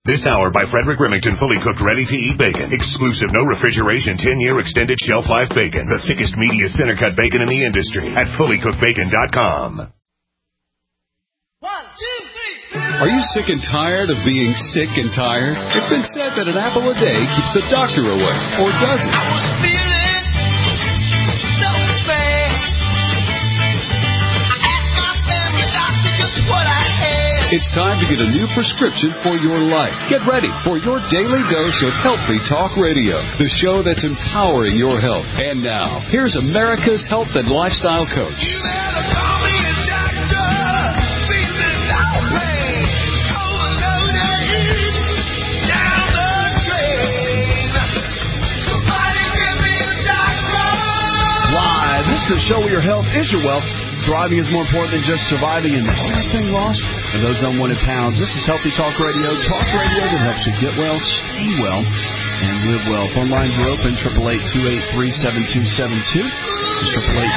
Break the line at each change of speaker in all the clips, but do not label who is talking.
This hour by Frederick Remington, fully cooked, ready-to-eat bacon. Exclusive, no refrigeration, 10-year extended shelf life bacon. The thickest, meatiest center-cut bacon in the industry at fullycookedbacon.com.
1, 2, 3.
Are you sick and tired of being sick and tired? It's been said that an apple a day keeps the doctor away, or does it?
I was feeling so bad. I asked my family doctor just what I had.
It's time to get a new prescription for your life. Get ready for your daily dose of Healthy Talk Radio, the show that's empowering your health. And now, here's America's health and lifestyle coach.
You better call me a doctor. Feeling no pain. Overloaded. Down the drain. Somebody give me a doctor.
Live. This is the show where your health is your wealth. Thriving is more important than just surviving, and everything lost and those unwanted pounds. This is Healthy Talk Radio that helps you get well, stay well, and live well. Phone lines are open, 888-283-7272. It's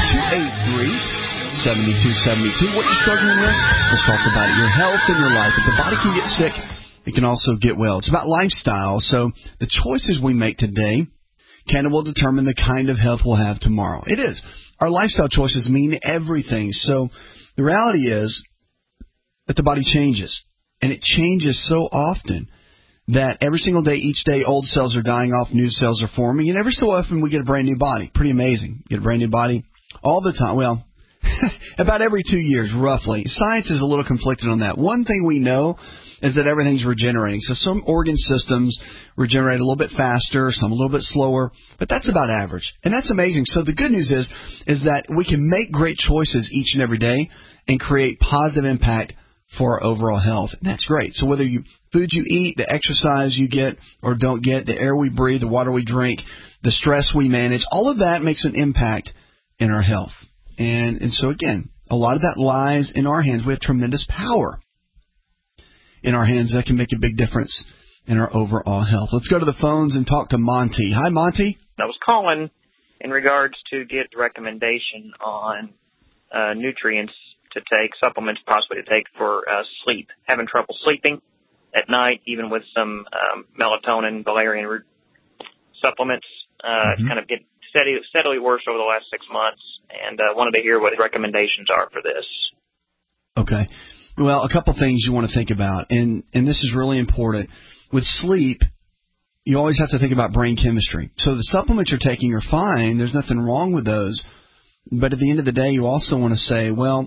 888-283-7272. What you're struggling with, let's talk about it. Your health and your life. If the body can get sick, it can also get well. It's about lifestyle, so the choices we make today will determine the kind of health we'll have tomorrow. It is. Our lifestyle choices mean everything. So the reality is that the body changes, and it changes so often that every single day, each day, old cells are dying off, new cells are forming, and every so often we get a brand new body. Pretty amazing. Get a brand new body all the time. Well, about every 2 years, roughly. Science is a little conflicted on that. One thing we know is that everything's regenerating. So some organ systems regenerate a little bit faster, some a little bit slower, but that's about average. And that's amazing. So the good news is that we can make great choices each and every day and create positive impact for our overall health. And that's great. So whether food you eat, the exercise you get or don't get, the air we breathe, the water we drink, the stress we manage, all of that makes an impact in our health. And so again, a lot of that lies in our hands. We have tremendous power in our hands that can make a big difference in our overall health. Let's go to the phones and talk to Monty. Hi, Monty.
I was calling in regards to get recommendation on nutrients to take, supplements possibly to take for sleep. Having trouble sleeping at night, even with some melatonin, valerian root supplements. Kind of get steadily worse over the last 6 months, and wanted to hear what recommendations are for this.
Okay. Well, a couple things you want to think about, and this is really important. With sleep, you always have to think about brain chemistry. So the supplements you're taking are fine. There's nothing wrong with those. But at the end of the day, you also want to say, well,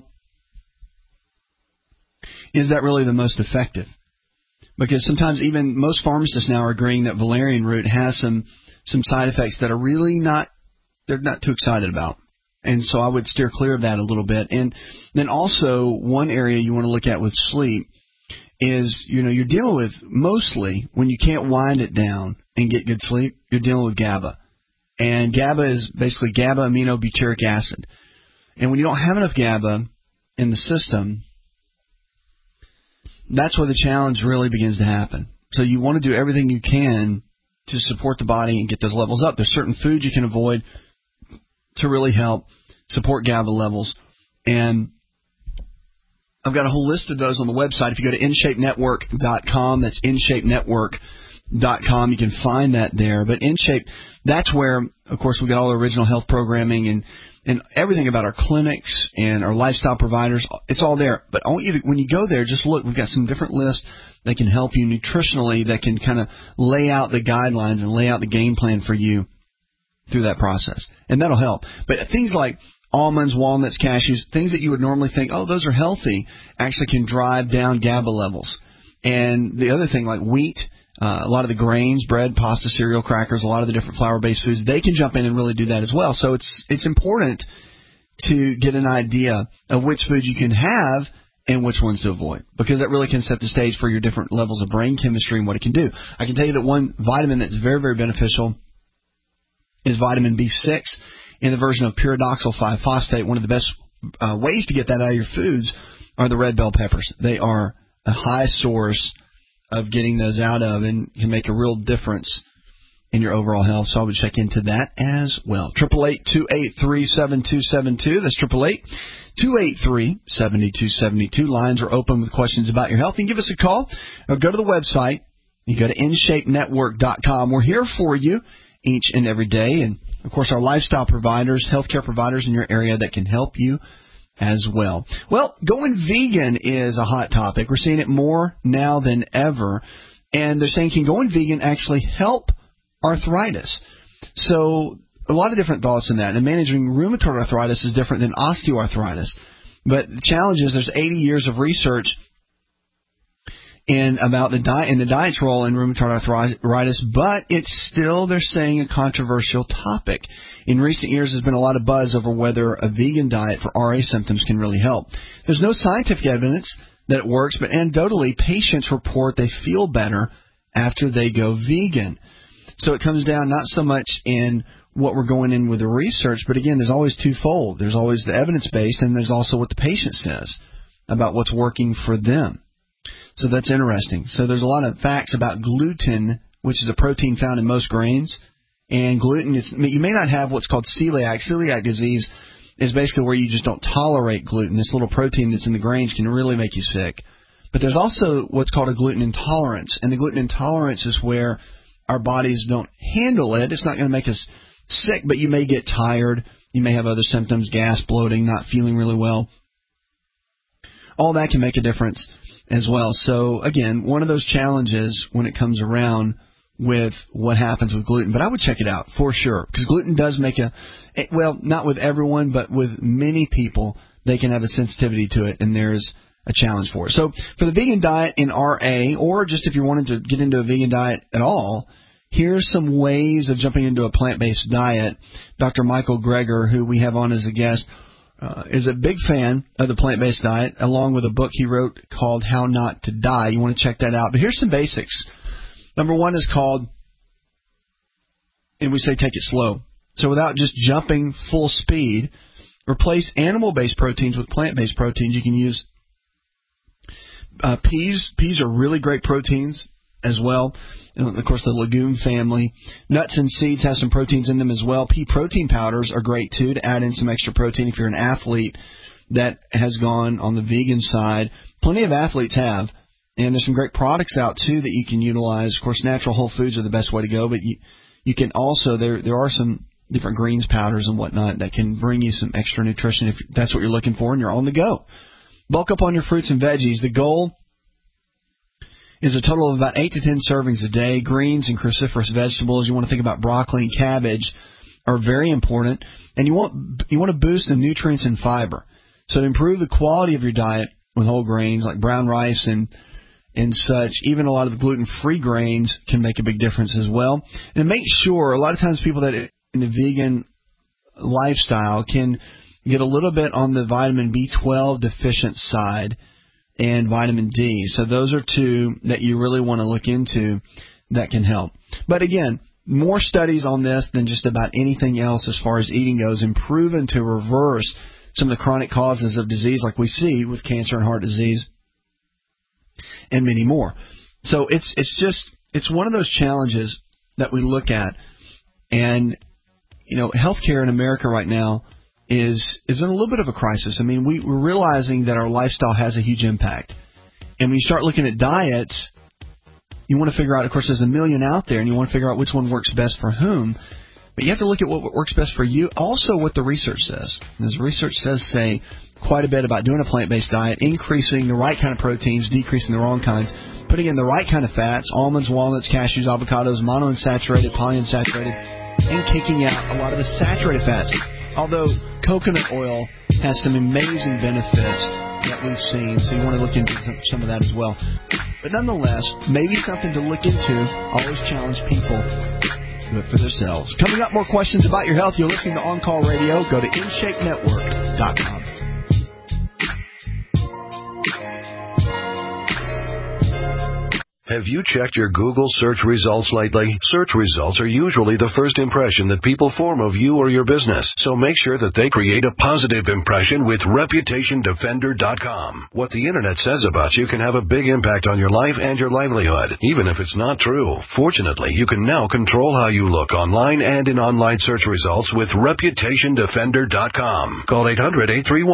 is that really the most effective? Because sometimes even most pharmacists now are agreeing that valerian root has some side effects that are really they're not too excited about. And so I would steer clear of that a little bit. And then also one area you want to look at with sleep is, you're dealing with mostly when you can't wind it down and get good sleep, you're dealing with GABA. And GABA is basically GABA-aminobutyric acid. And when you don't have enough GABA in the system, that's where the challenge really begins to happen. So you want to do everything you can to support the body and get those levels up. There's certain foods you can avoid to really help support GABA levels. And I've got a whole list of those on the website. If you go to InShapeNetwork.com, that's InShapeNetwork.com, you can find that there. But InShape, that's where, of course, we've got all the original health programming and everything about our clinics and our lifestyle providers. It's all there. But I want you to, when you go there, just look. We've got some different lists that can help you nutritionally, that can kind of lay out the guidelines and lay out the game plan for you through that process. And that'll help. But things like almonds, walnuts, cashews, things that you would normally think, oh, those are healthy, actually can drive down GABA levels. And the other thing, like wheat, a lot of the grains, bread, pasta, cereal, crackers, a lot of the different flour-based foods, they can jump in and really do that as well. So it's important to get an idea of which foods you can have and which ones to avoid, because that really can set the stage for your different levels of brain chemistry and what it can do. I can tell you that one vitamin that's very, very beneficial is vitamin B6 in the version of pyridoxal 5-phosphate. One of the best ways to get that out of your foods are the red bell peppers. They are a high source of getting those out of and can make a real difference in your overall health. So I would check into that as well. 888-283-7272. That's 888-283-7272. Lines are open with questions about your health. And give us a call or go to the website, You go to InShapeNetwork.com. We're here for you each and every day. And, of course, our lifestyle providers, healthcare providers in your area that can help you as well. Well, going vegan is a hot topic. We're seeing it more now than ever. And they're saying, can going vegan actually help arthritis? So a lot of different thoughts in that. And managing rheumatoid arthritis is different than osteoarthritis. But the challenge is there's 80 years of research about the diet and the diet's role in rheumatoid arthritis, but it's still, they're saying, a controversial topic. In recent years, there's been a lot of buzz over whether a vegan diet for RA symptoms can really help. There's no scientific evidence that it works, but anecdotally, patients report they feel better after they go vegan. So it comes down not so much in what we're going in with the research, but again, there's always twofold. There's always the evidence-based, and there's also what the patient says about what's working for them. So that's interesting. So there's a lot of facts about gluten, which is a protein found in most grains. And gluten, you may not have what's called celiac. Celiac disease is basically where you just don't tolerate gluten. This little protein that's in the grains can really make you sick. But there's also what's called a gluten intolerance. And the gluten intolerance is where our bodies don't handle it. It's not going to make us sick, but you may get tired. You may have other symptoms, gas, bloating, not feeling really well. All that can make a difference as well. So, again, one of those challenges when it comes around with what happens with gluten. But I would check it out for sure, because gluten does make well, not with everyone, but with many people, they can have a sensitivity to it, and there's a challenge for it. So for the vegan diet in RA, or just if you're wanting to get into a vegan diet at all, here's some ways of jumping into a plant-based diet. Dr. Michael Greger, who we have on as a guest, is a big fan of the plant-based diet, along with a book he wrote called How Not to Die. You want to check that out. But here's some basics. Number one is called, and we say take it slow. So without just jumping full speed, replace animal-based proteins with plant-based proteins. You can use peas. Peas are really great proteins as well. And of course, the legume family. Nuts and seeds have some proteins in them as well. Pea protein powders are great, too, to add in some extra protein if you're an athlete that has gone on the vegan side. Plenty of athletes have. And there's some great products out, too, that you can utilize. Of course, natural whole foods are the best way to go, but you can also, there are some different greens powders and whatnot that can bring you some extra nutrition if that's what you're looking for and you're on the go. Bulk up on your fruits and veggies. The goal is a total of about 8 to 10 servings a day. Greens and cruciferous vegetables, you want to think about broccoli and cabbage, are very important. And you want to boost the nutrients and fiber. So to improve the quality of your diet with whole grains like brown rice and such, even a lot of the gluten-free grains can make a big difference as well. And make sure, a lot of times people that in the vegan lifestyle can get a little bit on the vitamin B12 deficient side and vitamin D. So those are two that you really want to look into that can help. But again, more studies on this than just about anything else as far as eating goes, and proven to reverse some of the chronic causes of disease like we see with cancer and heart disease and many more. So it's one of those challenges that we look at. And, you know, healthcare in America right now is in a little bit of a crisis. I mean, we're realizing that our lifestyle has a huge impact. And when you start looking at diets, you want to figure out, of course, there's a million out there, and you want to figure out which one works best for whom. But you have to look at what works best for you. Also, what the research says. As research say quite a bit about doing a plant-based diet, increasing the right kind of proteins, decreasing the wrong kinds, putting in the right kind of fats, almonds, walnuts, cashews, avocados, monounsaturated, polyunsaturated, and kicking out a lot of the saturated fats. Although coconut oil has some amazing benefits that we've seen, so you want to look into some of that as well. But nonetheless, maybe something to look into. Always challenge people to do it for themselves. Coming up, more questions about your health. You're listening to On Call Radio. Go to InShapeNetwork.com.
Have you checked your Google search results lately? Search results are usually the first impression that people form of you or your business, so make sure that they create a positive impression with ReputationDefender.com. What the Internet says about you can have a big impact on your life and your livelihood, even if it's not true. Fortunately, you can now control how you look online and in online search results with ReputationDefender.com. Call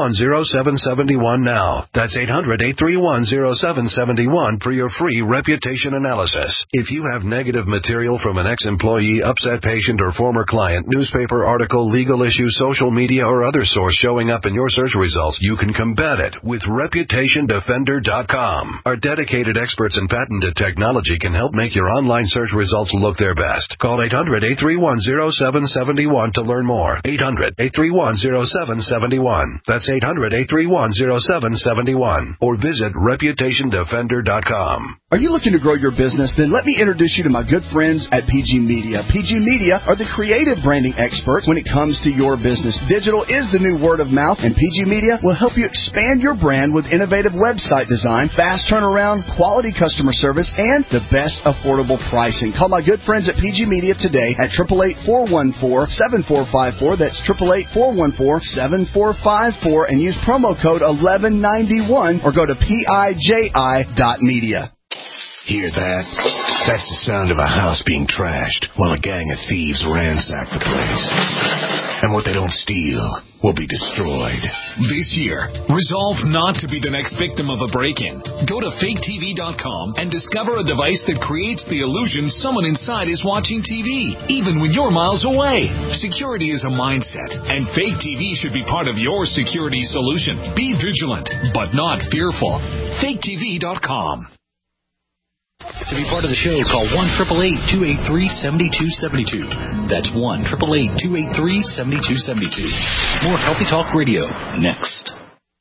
800-831-0771 now. That's 800-831-0771 for your free Reputation reputation analysis. If you have negative material from an ex-employee, upset patient, or former client, newspaper article, legal issue, social media, or other source showing up in your search results, you can combat it with ReputationDefender.com. Our dedicated experts in patented technology can help make your online search results look their best. Call 800-831-0771 to learn more. 800-831-0771. That's 800-831-0771. Or visit ReputationDefender.com.
Are you looking to grow your business? Then let me introduce you to my good friends at PG Media. PG Media are the creative branding experts when it comes to your business. Digital is the new word of mouth, and PG Media will help you expand your brand with innovative website design, fast turnaround, quality customer service, and the best affordable pricing. Call my good friends at PG Media today at 888-414-7454. That's 888-414-7454, and use promo code 1191 or go to PIJI.media.
Hear that? That's the sound of a house being trashed while a gang of thieves ransack the place. And what they don't steal will be destroyed.
This year, resolve not to be the next victim of a break-in. Go to faketv.com and discover a device that creates the illusion someone inside is watching TV, even when you're miles away. Security is a mindset, and Fake TV should be part of your security solution. Be vigilant, but not fearful. faketv.com.
To be part of the show, call 1-888-283-7272. That's 1-888-283-7272. More Healthy Talk Radio next.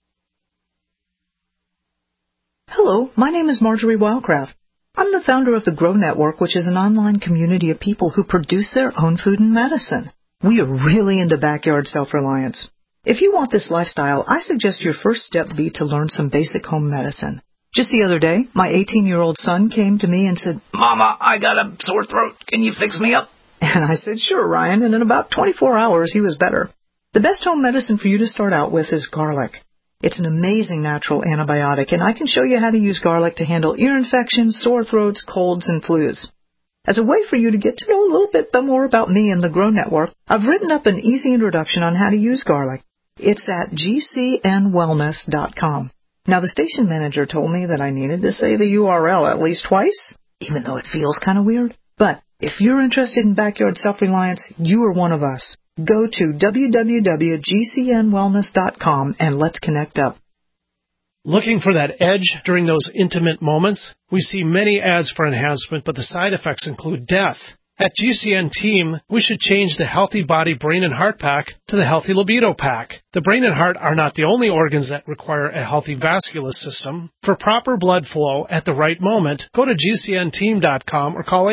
Hello, my name is Marjorie Wildcraft. I'm the founder of the Grow Network, which is an online community of people who produce their own food and medicine. We are really into backyard self-reliance. If you want this lifestyle, I suggest your first step be to learn some basic home medicine. Just the other day, my 18-year-old son came to me and said, "Mama, I got a sore throat. Can you fix me up?" And I said, "Sure, Ryan," and in about 24 hours, he was better. The best home medicine for you to start out with is garlic. It's an amazing natural antibiotic, and I can show you how to use garlic to handle ear infections, sore throats, colds, and flus. As a way for you to get to know a little bit more about me and the Grow Network, I've written up an easy introduction on how to use garlic. It's at gcnwellness.com. Now, the station manager told me that I needed to say the URL at least twice, even though it feels kind of weird. But if you're interested in backyard self-reliance, you are one of us. Go to www.gcnwellness.com and let's connect up.
Looking for that edge during those intimate moments? We see many ads for enhancement, but the side effects include death. At GCN Team, we should change the Healthy Body, Brain, and Heart Pack to the Healthy Libido Pack. The brain and heart are not the only organs that require a healthy vascular system. For proper blood flow at the right moment, go to GCNteam.com or call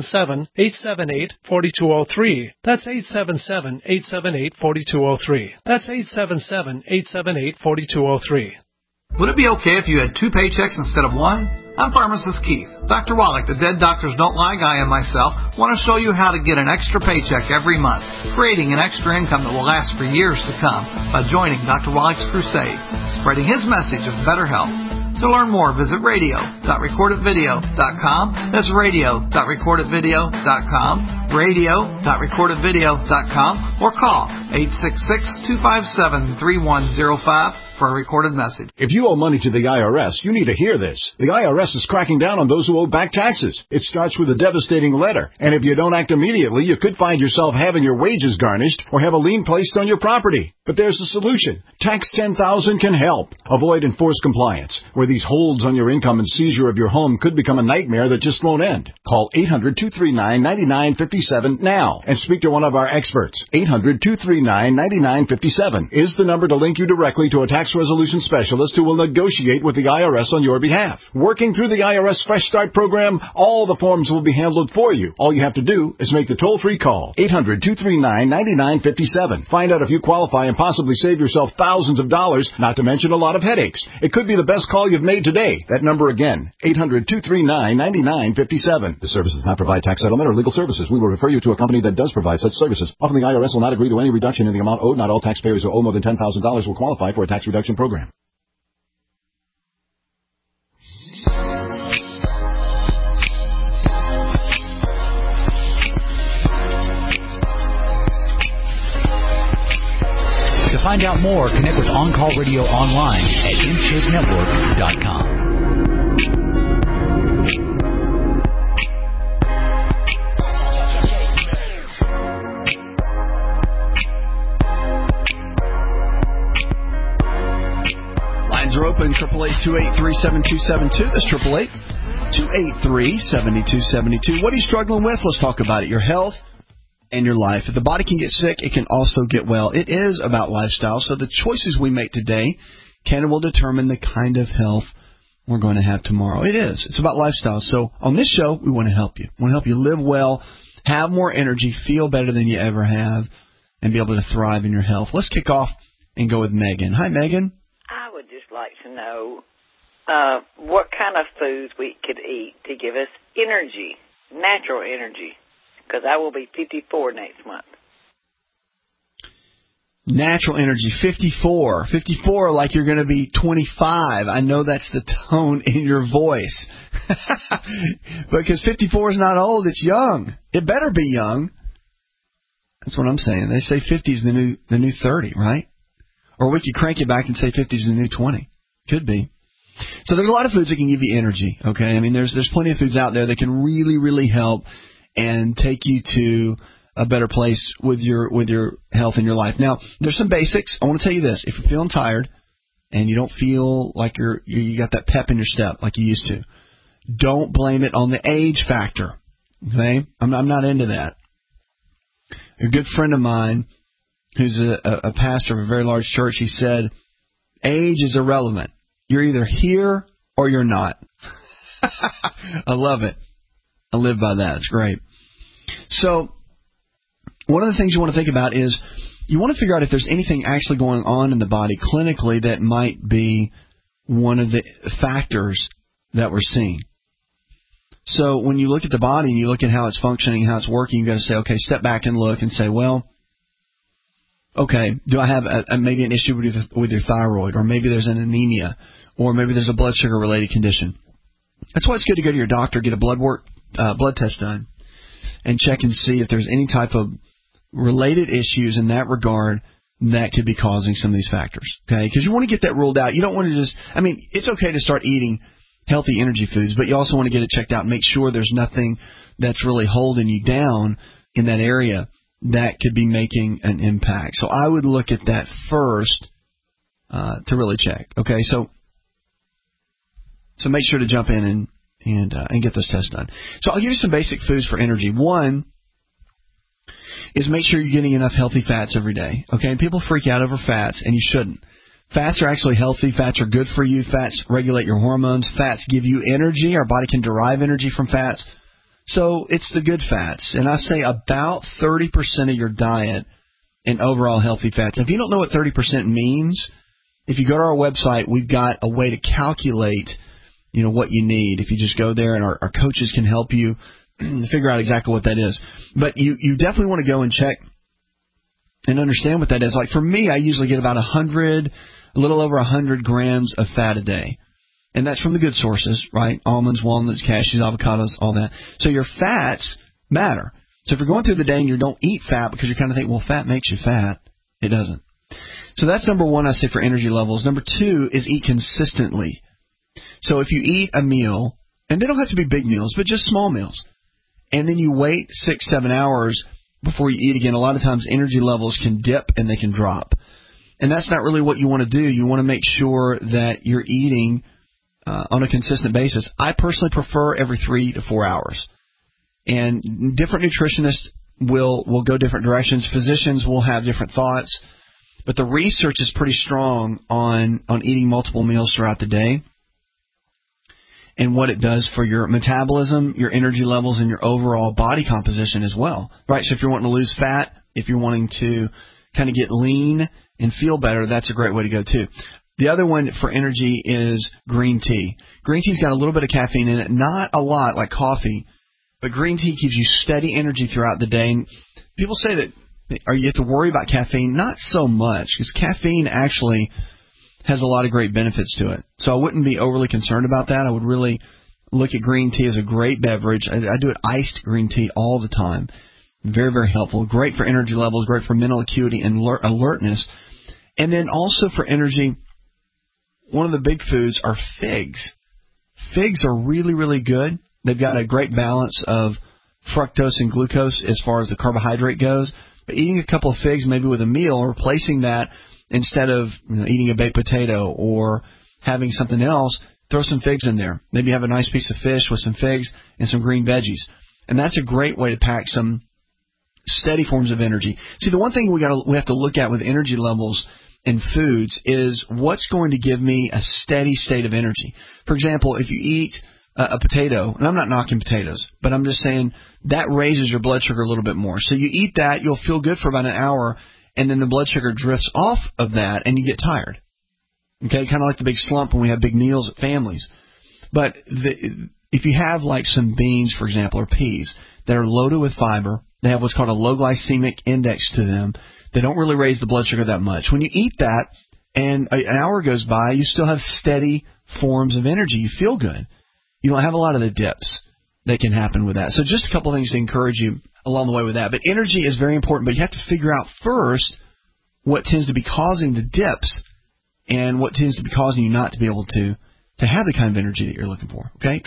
877-878-4203. That's 877-878-4203. That's 877-878-4203.
Would it be okay if you had two paychecks instead of one? I'm Pharmacist Keith. Dr. Wallach, the Dead Doctors Don't Lie guy, and myself want to show you how to get an extra paycheck every month, creating an extra income that will last for years to come by joining Dr. Wallach's crusade, spreading his message of better health. To learn more, visit radio.recordedvideo.com. That's radio.recordedvideo.com, radio.recordedvideo.com, or call 866-257-3105 for a recorded message.
If you owe money to the IRS, you need to hear this. The IRS is cracking down on those who owe back taxes. It starts with a devastating letter, and if you don't act immediately, you could find yourself having your wages garnished or have a lien placed on your property. But there's a solution. Tax 10,000 can help. Avoid enforced compliance, where these holds on your income and seizure of your home could become a nightmare that just won't end. Call 800-239-9957 now and speak to one of our experts. 800-239-9957 is the number to link you directly to a tax resolution specialist who will negotiate with the IRS on your behalf. Working through the IRS Fresh Start program, all the forms will be handled for you. All you have to do is make the toll-free call. 800-239-9957. Find out if you qualify and possibly save yourself thousands of dollars, not to mention a lot of headaches. It could be the best call you've made today. That number again, 800-239-9957. This service does not provide tax settlement or legal services. We will refer you to a company that does provide such services. Often the IRS will not agree to any reduction in the amount owed. Not all taxpayers who owe more than $10,000 will qualify for a tax reduction program.
To find out more, connect with On Call Radio online at InShapeNetwork.com.
in 888-283-7272. That's 888-283-7272. What are you struggling with? Let's talk about it. Your health and your life. If the body can get sick, it can also get well. It is about lifestyle. So the choices we make today will determine the kind of health we're going to have tomorrow. It is. It's about lifestyle. So on this show, we want to help you. We want to help you live well, have more energy, feel better than you ever have, and be able to thrive in your health. Let's kick off and go with Megan. Hi, Megan.
I would just like to know what kind of foods we could eat to give us energy, natural energy, because I will be 54 next month.
Natural energy, 54. 54 like you're going to be 25. I know that's the tone in your voice. Because 54 is not old, it's young. It better be young. That's what I'm saying. They say 50 is the new 30, right? Or we could crank it back and say 50 is the new 20. Could be. So there's a lot of foods that can give you energy, okay? I mean, there's plenty of foods out there that can really, really help and take you to a better place with your health and your life. Now, there's some basics. I want to tell you this. If you're feeling tired and you don't feel like you got that pep in your step like you used to, don't blame it on the age factor, okay? I'm not into that. A good friend of mine who's a pastor of a very large church, he said, age is irrelevant. You're either here or you're not. I love it. I live by that. It's great. So one of the things you want to think about is you want to figure out if there's anything actually going on in the body clinically that might be one of the factors that we're seeing. So when you look at the body and you look at how it's functioning, how it's working, you've got to say, okay, step back and look and say, well, okay, do I have maybe an issue with your thyroid, or maybe there's an anemia, or maybe there's a blood sugar related condition. That's why it's good to go to your doctor, get a blood test done, and check and see if there's any type of related issues in that regard that could be causing some of these factors. Okay, because you want to get that ruled out. You don't want to just, I mean, it's okay to start eating healthy energy foods, but you also want to get it checked out and make sure there's nothing that's really holding you down in that area that could be making an impact. So I would look at that first to really check. Okay, so make sure to jump in and get those tests done. So I'll give you some basic foods for energy. One is make sure you're getting enough healthy fats every day. Okay, and people freak out over fats, and you shouldn't. Fats are actually healthy. Fats are good for you. Fats regulate your hormones. Fats give you energy. Our body can derive energy from fats. So it's the good fats. And I say about 30% of your diet in overall healthy fats. If you don't know what 30% means, if you go to our website, we've got a way to calculate, what you need. If you just go there, and our coaches can help you figure out exactly what that is. But you definitely want to go and check and understand what that is. Like for me, I usually get about a little over 100 grams of fat a day. And that's from the good sources, right? Almonds, walnuts, cashews, avocados, all that. So your fats matter. So if you're going through the day and you don't eat fat because you kind of think, well, fat makes you fat, it doesn't. So that's number one, I say, for energy levels. Number two is eat consistently. So if you eat a meal, and they don't have to be big meals, but just small meals, and then you wait 6-7 hours before you eat again, a lot of times energy levels can dip and they can drop. And that's not really what you want to do. You want to make sure that you're eating on a consistent basis. I personally prefer every 3 to 4 hours. And different nutritionists will go different directions. Physicians will have different thoughts. But the research is pretty strong on eating multiple meals throughout the day and what it does for your metabolism, your energy levels, and your overall body composition as well. Right? So if you're wanting to lose fat, if you're wanting to kind of get lean and feel better, that's a great way to go too. The other one for energy is green tea. Green tea's got a little bit of caffeine in it, not a lot like coffee, but green tea gives you steady energy throughout the day. And people say that, you have to worry about caffeine? Not so much, because caffeine actually has a lot of great benefits to it. So I wouldn't be overly concerned about that. I would really look at green tea as a great beverage. I do it iced green tea all the time. Very, very helpful. Great for energy levels, great for mental acuity and alertness. And then also for energy, one of the big foods are figs. Figs are really, really good. They've got a great balance of fructose and glucose as far as the carbohydrate goes. But eating a couple of figs maybe with a meal, replacing that instead of eating a baked potato or having something else, throw some figs in there. Maybe have a nice piece of fish with some figs and some green veggies. And that's a great way to pack some steady forms of energy. See, the one thing we have to look at with energy levels in foods is what's going to give me a steady state of energy. For example, if you eat a potato, and I'm not knocking potatoes, but I'm just saying that raises your blood sugar a little bit more. So you eat that, you'll feel good for about an hour, and then the blood sugar drifts off of that, and you get tired. Okay, kind of like the big slump when we have big meals at families. But if you have like some beans, for example, or peas that are loaded with fiber, they have what's called a low glycemic index to them. They don't really raise the blood sugar that much. When you eat that and an hour goes by, you still have steady forms of energy. You feel good. You don't have a lot of the dips that can happen with that. So just a couple of things to encourage you along the way with that. But energy is very important, but you have to figure out first what tends to be causing the dips and what tends to be causing you not to be able to have the kind of energy that you're looking for. Okay,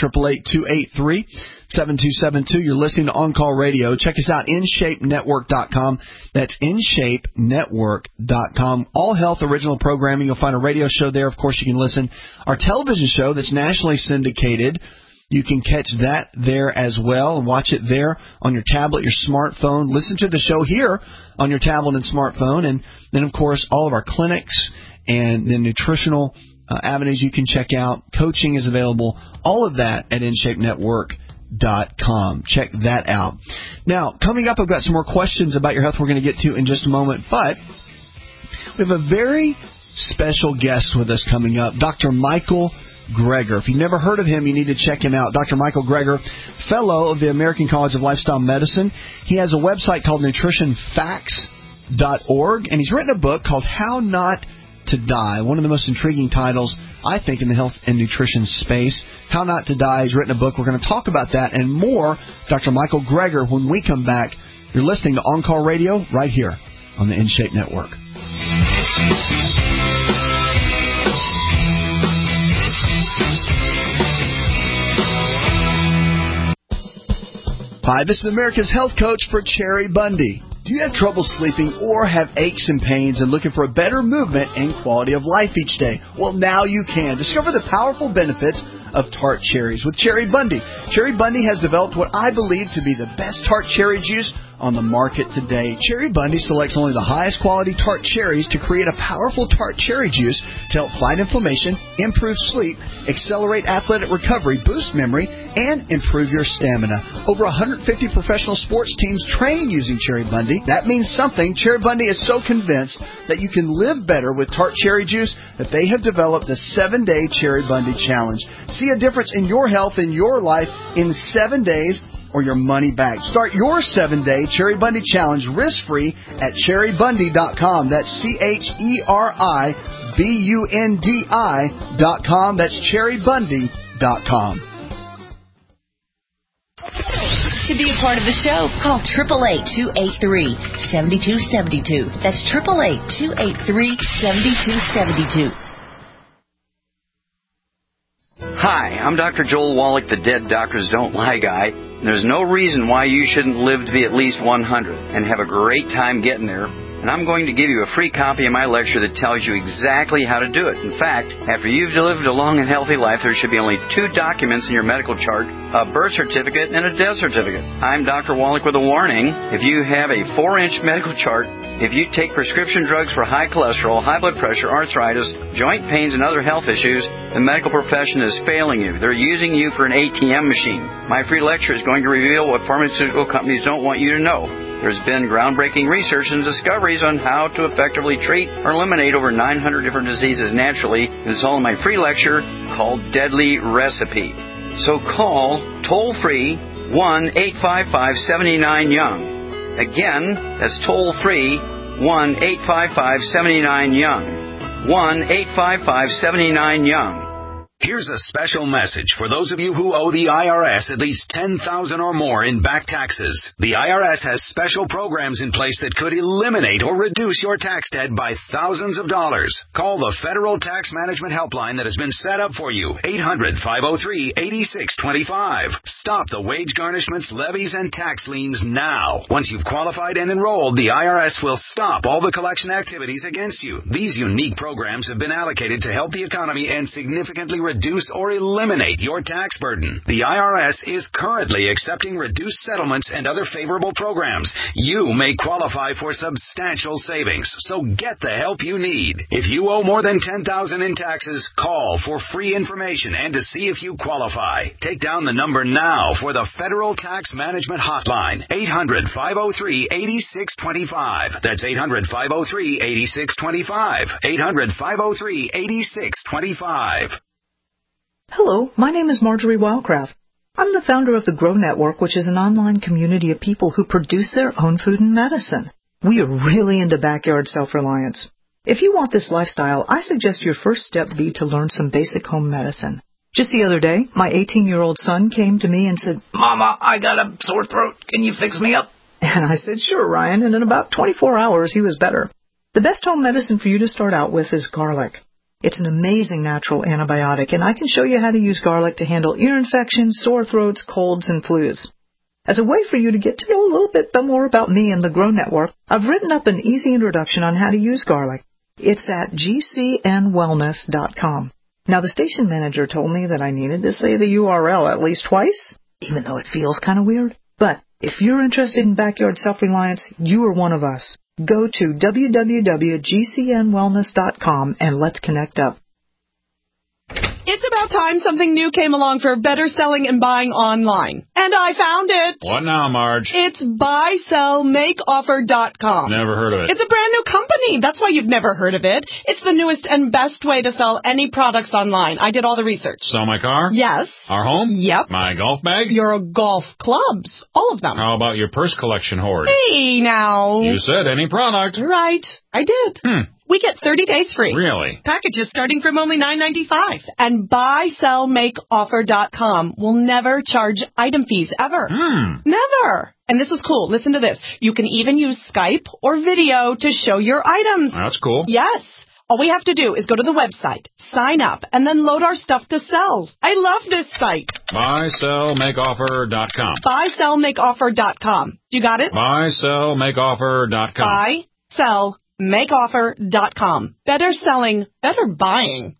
888-283-7272. You're listening to On Call Radio. Check us out, InShapeNetwork.com. That's InShapeNetwork.com. All Health original programming. You'll find a radio show there. Of course, you can listen. Our television show that's nationally syndicated, you can catch that there as well and watch it there on your tablet, your smartphone. Listen to the show here on your tablet and smartphone. And then, of course, all of our clinics and the nutritional avenues you can check out. Coaching is available. All of that at InShapeNetwork.com. Check that out. Now, coming up, I've got some more questions about your health we're going to get to in just a moment. But we have a very special guest with us coming up, Dr. Michael Greger. If you've never heard of him, you need to check him out. Dr. Michael Greger, fellow of the American College of Lifestyle Medicine. He has a website called nutritionfacts.org, and he's written a book called How Not to Die, one of the most intriguing titles, I think, in the health and nutrition space. How Not to Die. He's written a book. We're going to talk about that and more. Dr. Michael Greger, when we come back. You're listening to On Call Radio right here on the InShape Network. Hi, this is America's Health Coach for Cherry Bundy. Do you have trouble sleeping or have aches and pains and looking for a better movement and quality of life each day? Well, now you can. Discover the powerful benefits of tart cherries with Cherry Bundy. Cherry Bundy has developed what I believe to be the best tart cherry juice on the market today. Cherry Bundy selects only the highest quality tart cherries to create a powerful tart cherry juice to help fight inflammation, improve sleep, accelerate athletic recovery, boost memory, and improve your stamina. Over 150 professional sports teams train using Cherry Bundy. That means something. Cherry Bundy is so convinced that you can live better with tart cherry juice that they have developed the 7-Day Cherry Bundy Challenge. See a difference in your health and your life in 7 days or your money back. Start your 7-Day Cherry Bundy Challenge risk-free at cherrybundy.com. That's CHERIBUNDI.com. That's cherrybundy.com.
To be a part of the show, call 888-283-7272. That's 888-283-7272.
Hi, I'm Dr. Joel Wallach, the Dead Doctors Don't Lie guy. There's no reason why you shouldn't live to be at least 100 and have a great time getting there. And I'm going to give you a free copy of my lecture that tells you exactly how to do it. In fact, after you've lived a long and healthy life, there should be only 2 documents in your medical chart, a birth certificate and a death certificate. I'm Dr. Wallach with a warning. If you have a 4-inch medical chart, if you take prescription drugs for high cholesterol, high blood pressure, arthritis, joint pains, and other health issues, the medical profession is failing you. They're using you for an ATM machine. My free lecture is going to reveal what pharmaceutical companies don't want you to know. There's been groundbreaking research and discoveries on how to effectively treat or eliminate over 900 different diseases naturally. And it's all in my free lecture called Deadly Recipe. So call toll-free 1-855-79-YOUNG. Again, that's toll-free 1-855-79-YOUNG. 1-855-79-YOUNG.
Here's a special message for those of you who owe the IRS at least $10,000 or more in back taxes. The IRS has special programs in place that could eliminate or reduce your tax debt by thousands of dollars. Call the Federal Tax Management Helpline that has been set up for you, 800-503-8625. Stop the wage garnishments, levies, and tax liens now. Once you've qualified and enrolled, the IRS will stop all the collection activities against you. These unique programs have been allocated to help the economy and significantly reduce or eliminate your tax burden. The IRS is currently accepting reduced settlements and other favorable programs. You may qualify for substantial savings, so get the help you need. If you owe more than $10,000 in taxes, call for free information and to see if you qualify. Take down the number now for the Federal Tax Management Hotline, 800-503-8625. That's 800-503-8625. 800-503-8625.
Hello, my name is Marjorie Wildcraft. I'm the founder of the Grow Network, which is an online community of people who produce their own food and medicine. We are really into backyard self-reliance. If you want this lifestyle, I suggest your first step be to learn some basic home medicine. Just the other day, my 18-year-old son came to me and said, "Mama, I got a sore throat. Can you fix me up?" And I said, "Sure, Ryan," and in about 24 hours, he was better. The best home medicine for you to start out with is garlic. It's an amazing natural antibiotic, and I can show you how to use garlic to handle ear infections, sore throats, colds, and flus. As a way for you to get to know a little bit more about me and the Grow Network, I've written up an easy introduction on how to use garlic. It's at gcnwellness.com. Now, the station manager told me that I needed to say the URL at least twice, even though it feels kind of weird. But if you're interested in backyard self-reliance, you are one of us. Go to www.gcnwellness.com and let's connect up.
It's about time something new came along for better selling and buying online. And I found it.
What now, Marge?
It's buysellmakeoffer.com.
Never heard of it.
It's a brand new company. That's why you've never heard of it. It's the newest and best way to sell any products online. I did all the research.
Sell my car?
Yes.
Our home?
Yep.
My golf bag?
Your golf clubs. All of them.
How about your purse collection hoard?
Hey, now.
You said any product.
Right. I did. We get 30 days free.
Really?
Packages starting from only $9.95. And buysellmakeoffer.com will never charge item fees ever. Never. And this is cool. Listen to this. You can even use Skype or video to show your items.
That's cool.
Yes. All we have to do is go to the website, sign up, and then load our stuff to sell. I love this site.
Buysellmakeoffer.com.
Buysellmakeoffer.com. You got it?
Buysellmakeoffer.com.
Buysellmakeoffer.com. Better selling, better buying.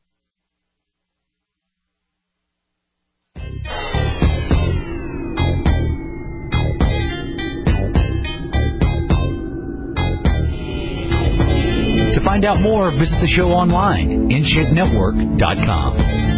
To find out more, visit the show online, InShapeNetwork.com.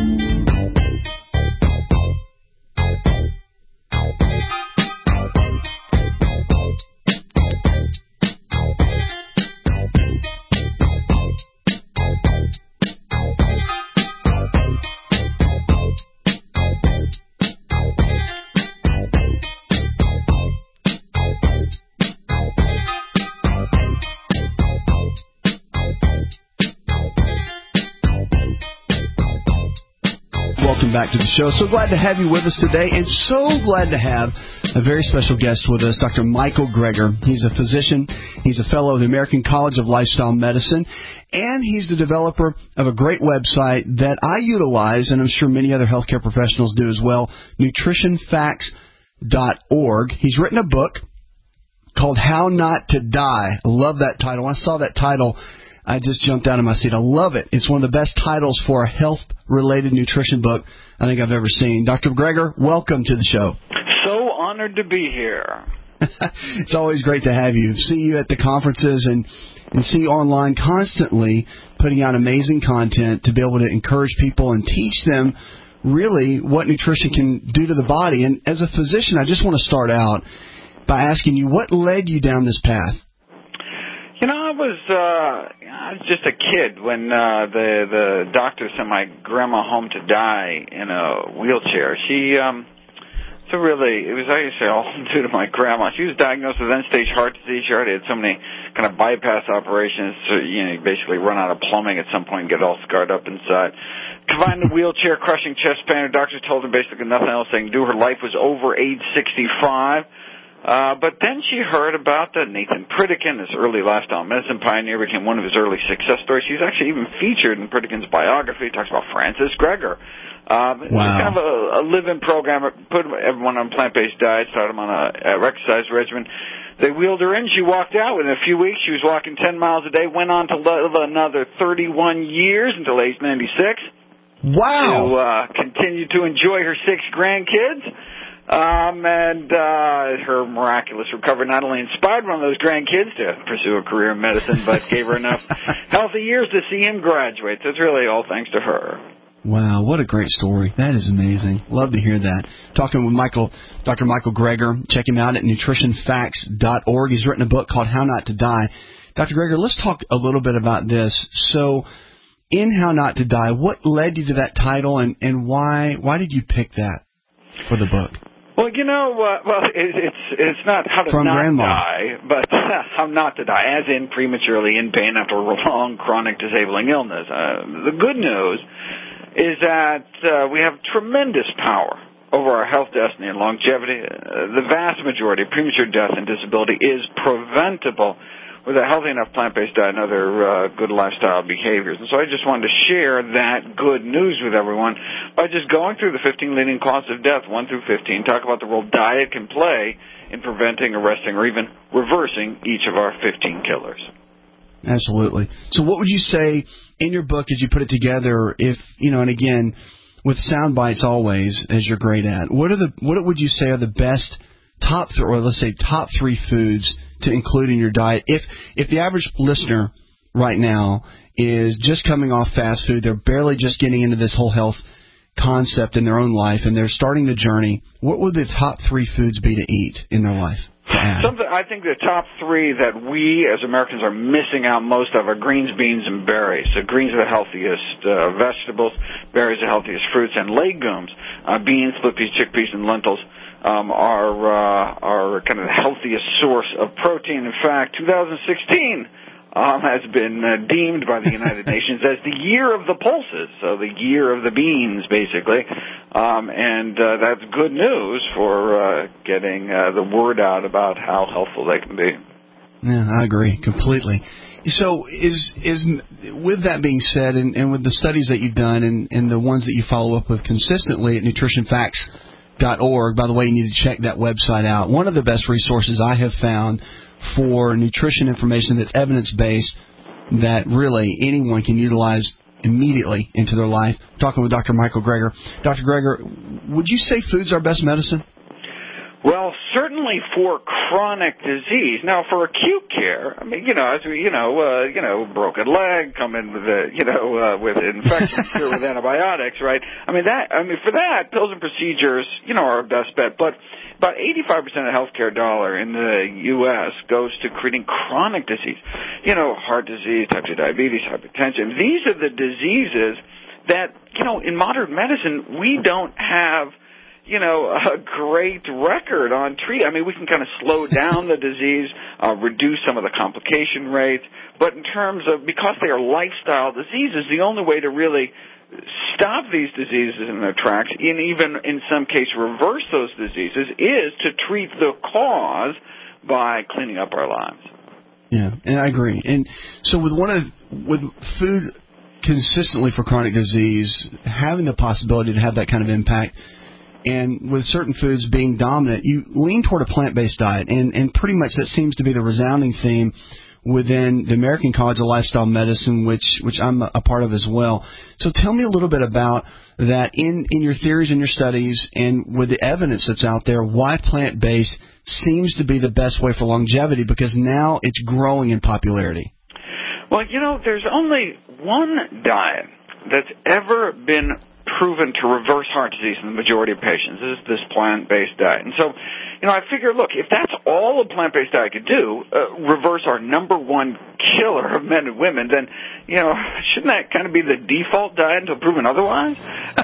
Back to the show. So glad to have you with us today, and so glad to have a very special guest with us, Dr. Michael Greger. He's a physician. He's a fellow of the American College of Lifestyle Medicine, and he's the developer of a great website that I utilize, and I'm sure many other healthcare professionals do as well, nutritionfacts.org. He's written a book called How Not to Die. I love that title. When I saw that title, I just jumped out of my seat. I love it. It's one of the best titles for a health-related nutrition book I think I've ever seen. Dr. Greger, welcome to the show.
So honored to be here.
It's always great to have you. See you at the conferences and see you online constantly putting out amazing content to be able to encourage people and teach them really what nutrition can do to the body. And as a physician, I just want to start out by asking you, what led you down this path?
You know, I was just a kid when the doctor sent my grandma home to die in a wheelchair. She it was actually all due to my grandma. She was diagnosed with end-stage heart disease. She already had so many kind of bypass operations. So, you basically run out of plumbing at some point and get all scarred up inside. Combined with wheelchair, crushing chest pain, her doctor told her basically nothing else they can do. Her life was over age 65. But then she heard about Nathan Pritikin, this early lifestyle medicine pioneer, became one of his early success stories. She's actually even featured in Pritikin's biography. He talks about Francis Gregor. Wow. It was kind of a live-in program, put everyone on a plant-based diet, started them on a exercise regimen. They wheeled her in. She walked out. Within a few weeks, she was walking 10 miles a day, went on to live another 31 years until age 96.
Wow.
To continue to enjoy her 6 grandkids. And her miraculous recovery not only inspired one of those grandkids to pursue a career in medicine, but gave her enough healthy years to see him graduate. So it's really all thanks to her.
Wow, what a great story. That is amazing. Love to hear that. Talking with Dr. Michael Greger. Check him out at nutritionfacts.org. He's written a book called How Not to Die. Dr. Greger, let's talk a little bit about this. So, in How Not to Die, what led you to that title, and why did you pick that for the book?
Well, it's not how to not die, but how not to die, as in prematurely in pain after a long, chronic, disabling illness. The good news is that we have tremendous power over our health, destiny, and longevity. The vast majority of premature death and disability is preventable with a healthy enough plant-based diet and other good lifestyle behaviors. And so I just wanted to share that good news with everyone by just going through the 15 leading causes of death, 1 through 15, talk about the role diet can play in preventing, arresting, or even reversing each of our 15 killers.
Absolutely. So what would you say in your book as you put it together, if, and again, with sound bites always, as you're great at, what would you say are the best top 3 foods to include in your diet? If the average listener right now is just coming off fast food, they're barely just getting into this whole health concept in their own life, and they're starting the journey, what would the top 3 foods be to eat in their life?
I think the top 3 that we as Americans are missing out most of are greens, beans, and berries. So greens are the healthiest vegetables, berries are the healthiest fruits, and legumes, beans, split peas, chickpeas, and lentils, are kind of the healthiest source of protein. In fact, 2016 has been deemed by the United Nations as the year of the pulses, so the year of the beans, basically. And that's good news for getting the word out about how helpful they can be.
Yeah, I agree completely. So is with that being said, and with the studies that you've done and the ones that you follow up with consistently at nutritionfacts.org, by the way, you need to check that website out. One of the best resources I have found for nutrition information that's evidence-based that really anyone can utilize immediately into their life. I'm talking with Dr. Michael Greger. Dr. Greger, would you say food's our best medicine?
Well, certainly for chronic disease. Now, for acute care, I mean, as we, broken leg, come in with with infection, cure with antibiotics, right? For that, pills and procedures, are our best bet. But about 85% of the healthcare dollar in the U.S. goes to treating chronic disease. Heart disease, type 2 diabetes, hypertension. These are the diseases that, in modern medicine, we don't have a great record on treat. We can kind of slow down the disease, reduce some of the complication rates, but in terms of, because they are lifestyle diseases, the only way to really stop these diseases in their tracks, and even in some cases reverse those diseases, is to treat the cause by cleaning up our lives.
Yeah, and I agree. And so with food consistently for chronic disease, having the possibility to have that kind of impact, and with certain foods being dominant, you lean toward a plant-based diet, and pretty much that seems to be the resounding theme within the American College of Lifestyle Medicine, which I'm a part of as well. So tell me a little bit about that in your theories and your studies, and with the evidence that's out there, why plant-based seems to be the best way for longevity, because now it's growing in popularity.
Well, there's only one diet that's ever been proven to reverse heart disease in the majority of patients. This plant-based diet. And so, I figure, look, if that's all a plant-based diet could do, reverse our number one killer of men and women, then, shouldn't that kind of be the default diet until proven otherwise?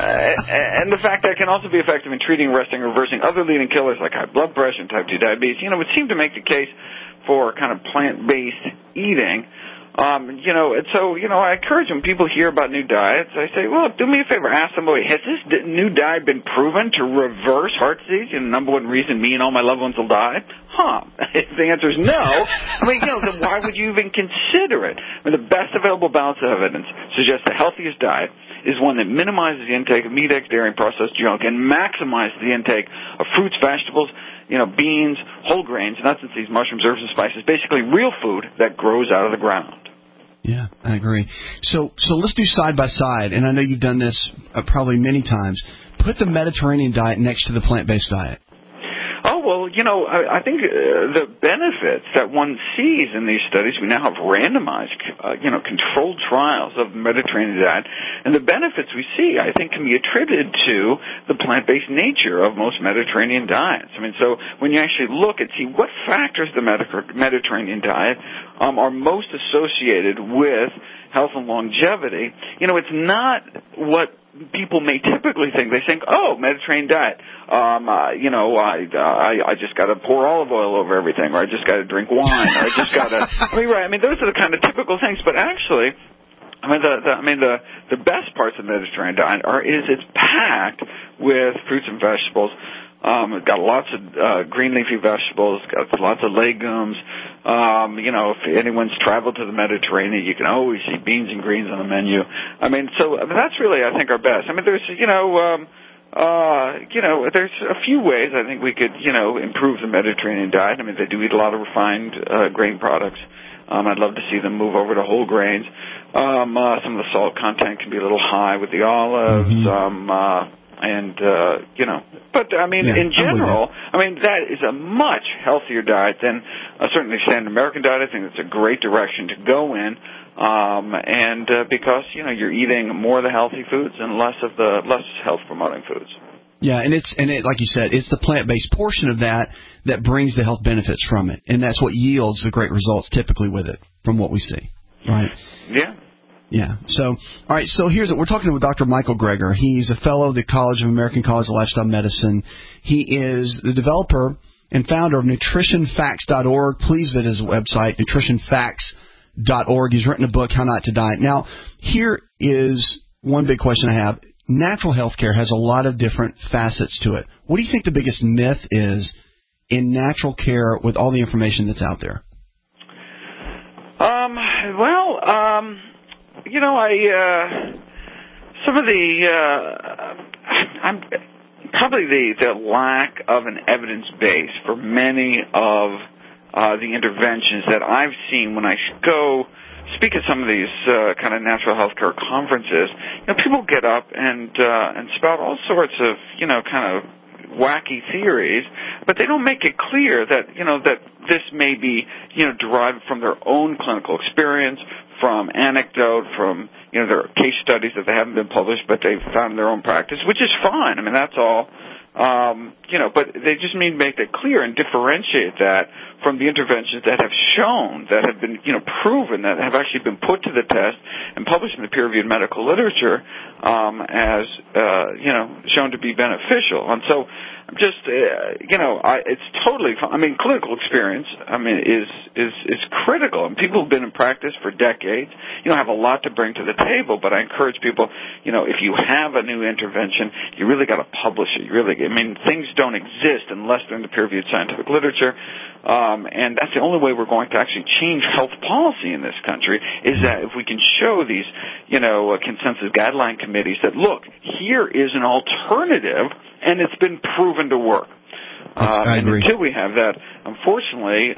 And the fact that it can also be effective in treating, arresting, reversing other leading killers like high blood pressure and type 2 diabetes, would seem to make the case for kind of plant-based eating. And so, I encourage when people hear about new diets, I say, well, do me a favor, ask them, has this new diet been proven to reverse heart disease? And the number one reason me and all my loved ones will die? If the answer is no, then why would you even consider it? The best available balance of evidence suggests the healthiest diet is one that minimizes the intake of meat, eggs, dairy, and processed junk, and maximizes the intake of fruits, vegetables, beans, whole grains, nuts and seeds, mushrooms, herbs, and spices, basically real food that grows out of the ground.
Yeah, I agree. So let's do side by side, and I know you've done this probably many times. Put the Mediterranean diet next to the plant-based diet.
Oh, well, I think the benefits that one sees in these studies, we now have randomized, controlled trials of the Mediterranean diet, and the benefits we see, I think, can be attributed to the plant-based nature of most Mediterranean diets. So when you actually look and see what factors the Mediterranean diet are most associated with health and longevity, it's not what people may typically think. They think, Mediterranean diet. I just got to pour olive oil over everything, or I just got to drink wine, or I just got to. Those are the kind of typical things. But actually, the best parts of the Mediterranean diet it's packed with fruits and vegetables. It's got lots of green leafy vegetables, got lots of legumes. If anyone's traveled to the Mediterranean, you can always see beans and greens on the menu. So that's really, I think, our best. There's, there's a few ways I think we could, improve the Mediterranean diet. They do eat a lot of refined grain products. I'd love to see them move over to whole grains. Some of the salt content can be a little high with the olives. In general, that is a much healthier diet than certainly standard American diet. I think it's a great direction to go in, because you're eating more of the healthy foods and less health promoting foods.
Yeah, and like you said, it's the plant-based portion of that brings the health benefits from it, and that's what yields the great results typically with it, from what we see, right?
Yeah.
Yeah. So, all right. So here's it. We're talking with Dr. Michael Greger. He's a fellow of the American College of Lifestyle Medicine. He is the developer and founder of nutritionfacts.org. Please visit his website, nutritionfacts.org. He's written a book, How Not to Diet. Now, here is one big question I have. Natural healthcare has a lot of different facets to it. What do you think the biggest myth is in natural care with all the information that's out there?
Probably the lack of an evidence base for many of the interventions that I've seen when I go speak at some of these kind of natural health care conferences. People get up and spout all sorts of kind of wacky theories, but they don't make it clear that that this may be derived from their own clinical experience, from anecdote, from their case studies that they haven't been published but they've found in their own practice, which is fine. That's all. But they just need to make that clear and differentiate that from the interventions that have shown, that have been, proven, that have actually been put to the test and published in the peer-reviewed medical literature, as, shown to be beneficial. And so, just, it's totally, clinical experience, is critical. And people who've been in practice for decades, have a lot to bring to the table. But I encourage people, if you have a new intervention, you really got to publish it. Things don't exist unless they're in the peer-reviewed scientific literature. And that's the only way we're going to actually change health policy in this country, is that if we can show these, consensus guideline committees that, look, here is an alternative, and it's been proven to work.
I agree.
Until we have that, unfortunately,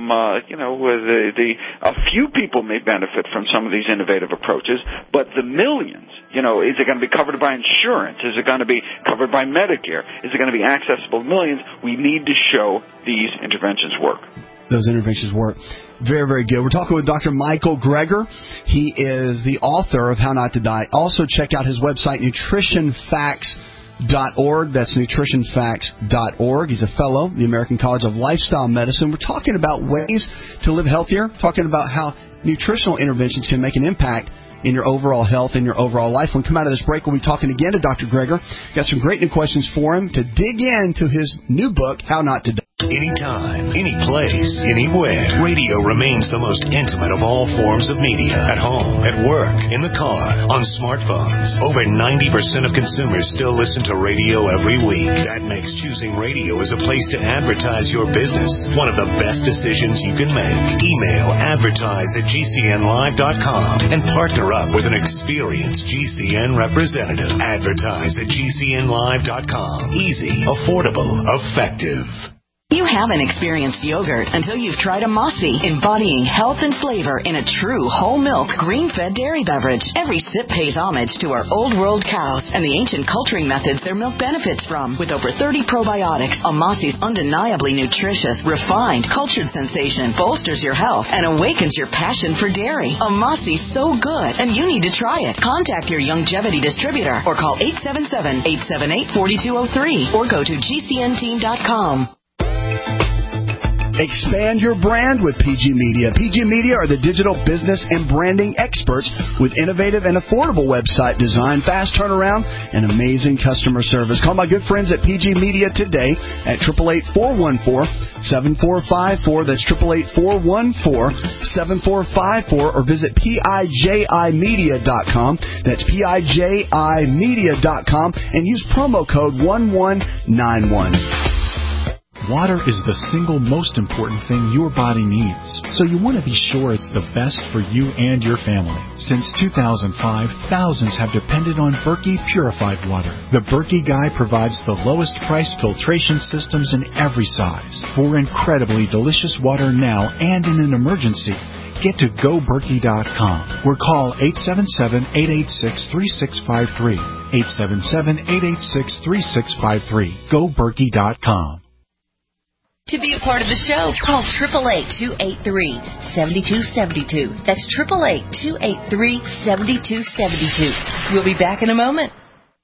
a few people may benefit from some of these innovative approaches, but the millions, is it going to be covered by insurance? Is it going to be covered by Medicare? Is it going to be accessible to millions? We need to show these interventions work.
Those interventions work. Very, very good. We're talking with Dr. Michael Greger. He is the author of How Not to Diet. Also, check out his website, nutritionfacts.org. That's nutritionfacts.org. He's a fellow, the American College of Lifestyle Medicine. We're talking about ways to live healthier, talking about how nutritional interventions can make an impact in your overall health and your overall life. When we come out of this break, we'll be talking again to Dr. Greger. Got some great new questions for him to dig into his new book, How Not to Die.
anytime, any place, anywhere. Radio remains the most intimate of all forms of media. At home, at work, in the car, on smartphones. Over 90% of consumers still listen to radio every week. That makes choosing radio as a place to advertise your business one of the best decisions you can make. Email advertise@gcnlive.com and partner up with an experienced GCN representative. Advertise@gcnlive.com. Easy, affordable, effective.
You haven't experienced yogurt until you've tried a Mossy, embodying health and flavor in a true whole milk, grain-fed dairy beverage. Every sip pays homage to our old world cows and the ancient culturing methods their milk benefits from. With over 30 probiotics, a Mossy's undeniably nutritious, refined, cultured sensation bolsters your health and awakens your passion for dairy. A Mossy's so good, and you need to try it. Contact your Youngevity distributor or call 877-878-4203 or go to gcnteam.com.
Expand your brand with PG Media. PG Media are the digital business and branding experts with innovative and affordable website design, fast turnaround, and amazing customer service. Call my good friends at PG Media today at 888-414-7454. That's 888-414-7454, or visit PIJImedia.com. That's PIJImedia.com, and use promo code 1191.
Water is the single most important thing your body needs, so you want to be sure it's the best for you and your family. Since 2005, thousands have depended on Berkey purified water. The Berkey Guy provides the lowest priced filtration systems in every size for incredibly delicious water now and in an emergency. Get to GoBerkey.com or call 877-886-3653. 877-886-3653. GoBerkey.com.
To be a part of the show, call 888-283-7272. That's 888-283-7272. We'll be back in a moment.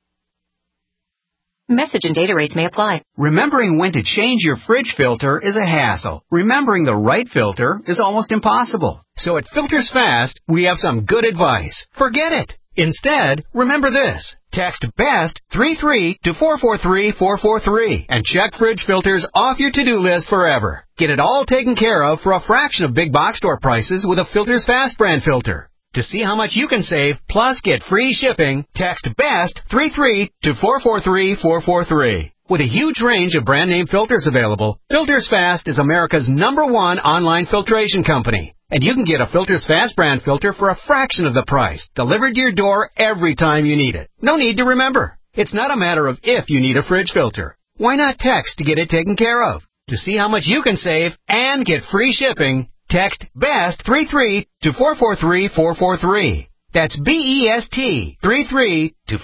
Message and data rates may apply.
Remembering when to change your fridge filter is a hassle. Remembering the right filter is almost impossible. So at Filters Fast, we have some good advice. Forget it. Instead, remember this. Text BEST 33 to 443-443 and check fridge filters off your to-do list forever. Get it all taken care of for a fraction of big box store prices with a Filters Fast brand filter. To see how much you can save, plus get free shipping, text BEST 33 to 443-443. With a huge range of brand name filters available, Filters Fast is America's #1 online filtration company. And you can get a Filters Fast brand filter for a fraction of the price, delivered to your door every time you need it. No need to remember. It's not a matter of if you need a fridge filter. Why not text to get it taken care of? To see how much you can save and get free shipping, text BEST 33 to 443-443. That's BEST 33 to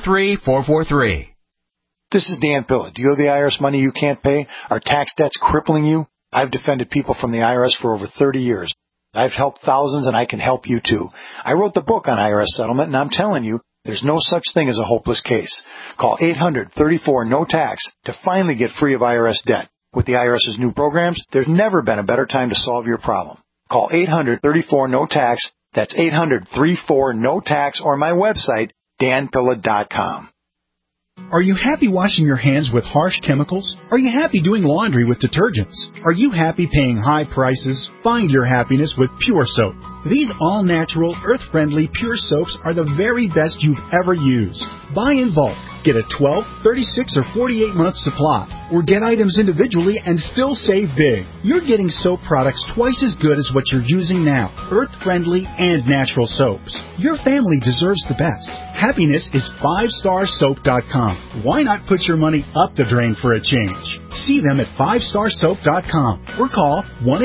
443-443.
This is Dan Pilla. Do you owe the IRS money you can't pay? Are tax debts crippling you? I've defended people from the IRS for over 30 years. I've helped thousands, and I can help you too. I wrote the book on IRS settlement, and I'm telling you, there's no such thing as a hopeless case. Call 800-34-NO-TAX to finally get free of IRS debt. With the IRS's new programs, there's never been a better time to solve your problem. Call 800-34-NO-TAX. That's 800-34-NO-TAX, or my website, danpilla.com.
Are you happy washing your hands with harsh chemicals? Are you happy doing laundry with detergents? Are you happy paying high prices? Find your happiness with Pure Soap. These all-natural, earth-friendly Pure Soaps are the very best you've ever used. Buy in bulk. Get a 12, 36, or 48-month supply. Or get items individually and still save big. You're getting soap products twice as good as what you're using now. Earth-friendly and natural soaps. Your family deserves the best. Happiness is 5starsoap.com. Why not put your money up the drain for a change? See them at 5starsoap.com or call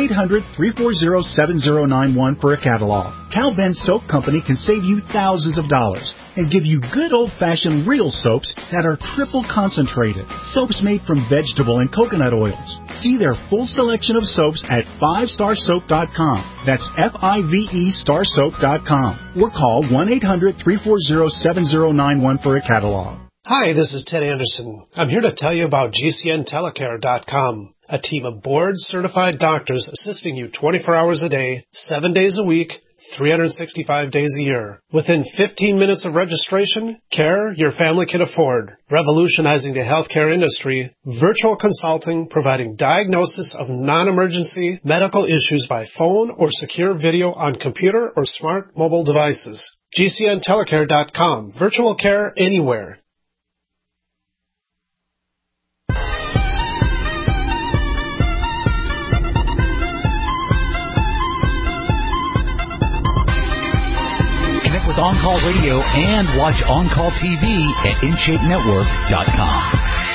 1-800-340-7091 for a catalog. Cal Ben Soap Company can save you thousands of dollars and give you good old-fashioned real soaps that are triple concentrated. Soaps made from vegetable and coconut oils. See their full selection of soaps at 5starsoap.com. That's FIVE starsoap.com. Or call 1-800-340-7091 for a catalog.
Hi, this is Ted Anderson. I'm here to tell you about GCNtelecare.com, a team of board-certified doctors assisting you 24 hours a day, 7 days a week, 365 days a year. Within 15 minutes of registration, care your family can afford. Revolutionizing the healthcare industry, virtual consulting providing diagnosis of non-emergency medical issues by phone or secure video on computer or smart mobile devices. GCNtelecare.com. Virtual care anywhere.
Connect with On Call Radio and watch On Call TV at InShapeNetwork.com.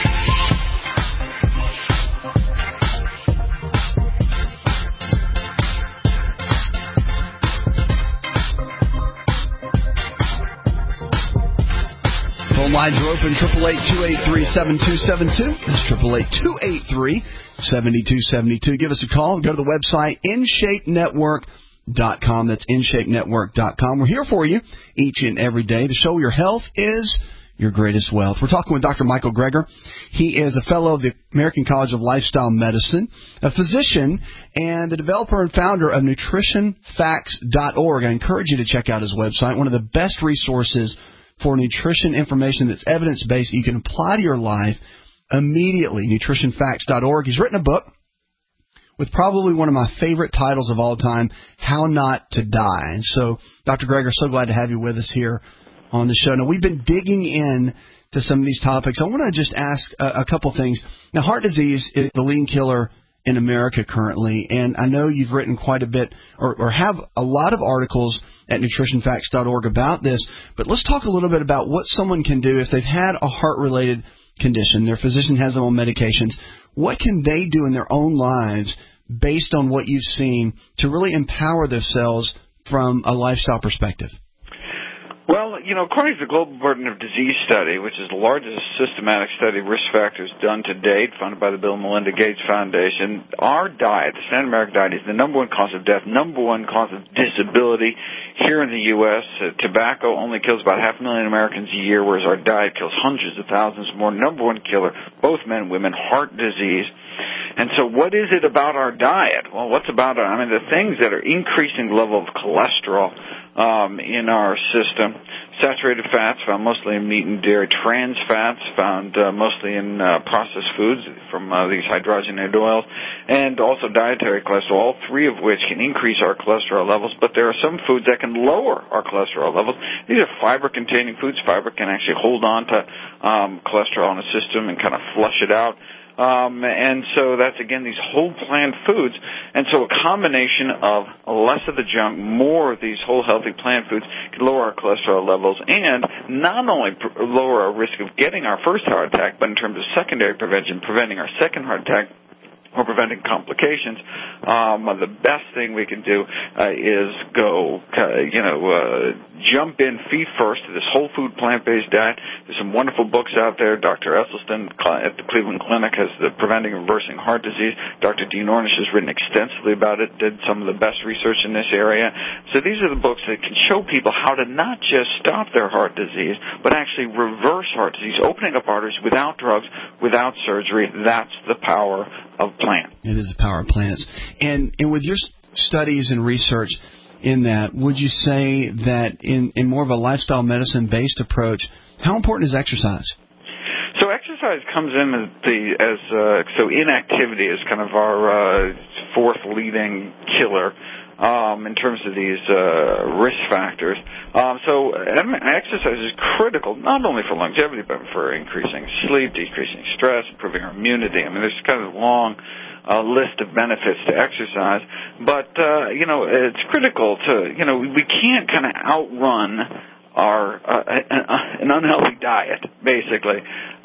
Phone lines are open, 888-283-7272. That's 888-283-7272. Give us a call. Go to the website, InShapeNetwork.com. That's InShapeNetwork.com. We're here for you each and every day to show your health is your greatest wealth. We're talking with Dr. Michael Greger. He is a fellow of the American College of Lifestyle Medicine, a physician, and the developer and founder of NutritionFacts.org. I encourage you to check out his website, one of the best resources for nutrition information that's evidence-based you can apply to your life immediately, NutritionFacts.org. He's written a book with probably one of my favorite titles of all time, How Not to Die. And so, Dr. Greger, so glad to have you with us here on the show. Now, we've been digging in to some of these topics. I want to just ask a couple things. Now, heart disease is the leading killer in America currently, and I know you've written quite a bit or have a lot of articles at NutritionFacts.org about this, but let's talk a little bit about what someone can do if they've had a heart-related condition, their physician has them on medications. What can they do in their own lives based on what you've seen to really empower themselves from a lifestyle perspective?
Well, according to the Global Burden of Disease Study, which is the largest systematic study of risk factors done to date, funded by the Bill and Melinda Gates Foundation, our diet, the standard American diet, is the number one cause of death, number one cause of disability here in the U.S. Tobacco only kills about 500,000 Americans a year, whereas our diet kills hundreds of thousands more. Number one killer, both men and women, heart disease. And so what is it about our diet? Well, what's about it? I mean, the things that are increasing the level of cholesterol in our system. Saturated fats found mostly in meat and dairy. Trans fats found mostly in processed foods from these hydrogenated oils. And also dietary cholesterol, all three of which can increase our cholesterol levels. But there are some foods that can lower our cholesterol levels. These are fiber-containing foods. Fiber can actually hold on to cholesterol in the system and kind of flush it out. And so that's, again, these whole plant foods. And so a combination of less of the junk, more of these whole healthy plant foods can lower our cholesterol levels and not only lower our risk of getting our first heart attack, but in terms of secondary prevention, preventing our second heart attack or preventing complications. The best thing we can do is go, jump in feet first to this whole food plant-based diet. There's some wonderful books out there. Dr. Esselstyn at the Cleveland Clinic has the Preventing and Reversing Heart Disease. Dr. Dean Ornish has written extensively about it, did some of the best research in this area. So these are the books that can show people how to not just stop their heart disease, but actually reverse heart disease, opening up arteries without drugs, without surgery. That's the power of plants.
It is the power of plants. And with your studies and research in that, would you say that in more of a lifestyle medicine-based approach, how important is exercise?
So exercise comes in so inactivity is kind of our fourth leading killer in terms of these risk factors. So exercise is critical not only for longevity, but for increasing sleep, decreasing stress, improving our immunity. I mean, there's kind of a long list of benefits to exercise, but it's critical to we can't kind of outrun our an unhealthy diet, basically.